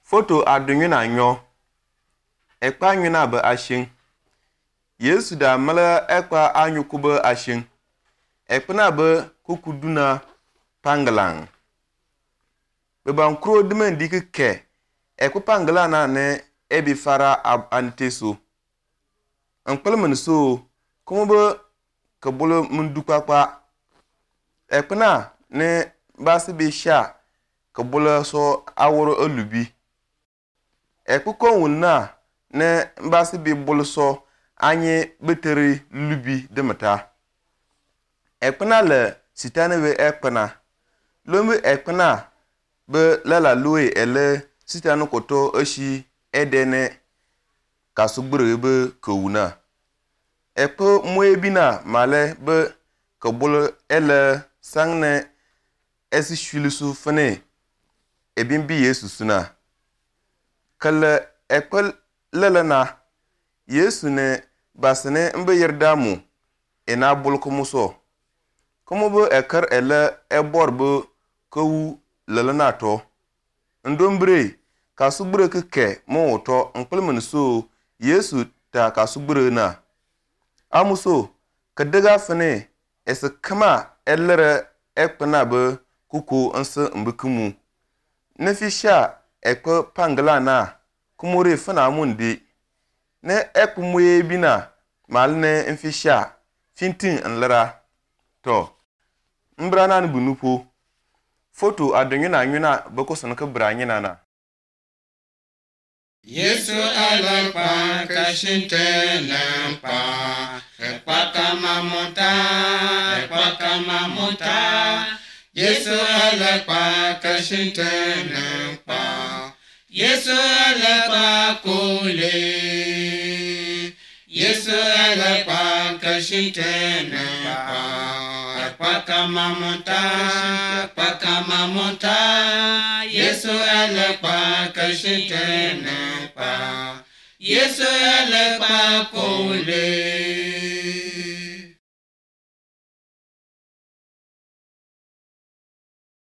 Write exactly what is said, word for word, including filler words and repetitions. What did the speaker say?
Foto adunyina nyo. Ekpa nyina ba ashin. Yesu da mala ekpa anyukuba ashin. Ekpana ba kukuduna panglang. Beban kro dimen dike ke. Ekpa panglang na ne ebi fara ab anteso. Ankpalman so kuma ba kabolo mundupa pa. Ekpana ne basi bi sha kabolo so aworo olubi. Ekpuko wunna ne mbasi bi bulso anye beteri lubi demata. Ekpana le sitane we ekpana. Lombe ekpana be lala loe ele sitane koto oshi edene kasugbure be kowuna. Ekpo mwebina male be kabolo ele sangne esi shwilisu fane ebimbi Yesu suna. Kala ekpel lelana Yesu ne basene mbe yerdamu ena bulko muso. Komo bo ekar ele eborbo kowu lelana to. Ndombre kasugbure ke mo to nkpelmen so Yesu ta kasugbure na. Amuso kadega fane ese kama elere ekpena be kuku nse mbekumu. Nefisha ekpo pangala na kumure fana mundi ne ekpo moye bina malne mfisha fintin nlara to mbrana n bunupo foto adonyina nyina bako sanka branyina na Yesu alakpa kashinte nampa ekpa kama monta ekpa kama monta Yesu alakpa kashinte nampa Yesu alakpa kule Yesu alakpa kashinte nampa ekpa kama monta ekpa kama monta Yesu alakpa kashinte nampa Yesu alakpa kule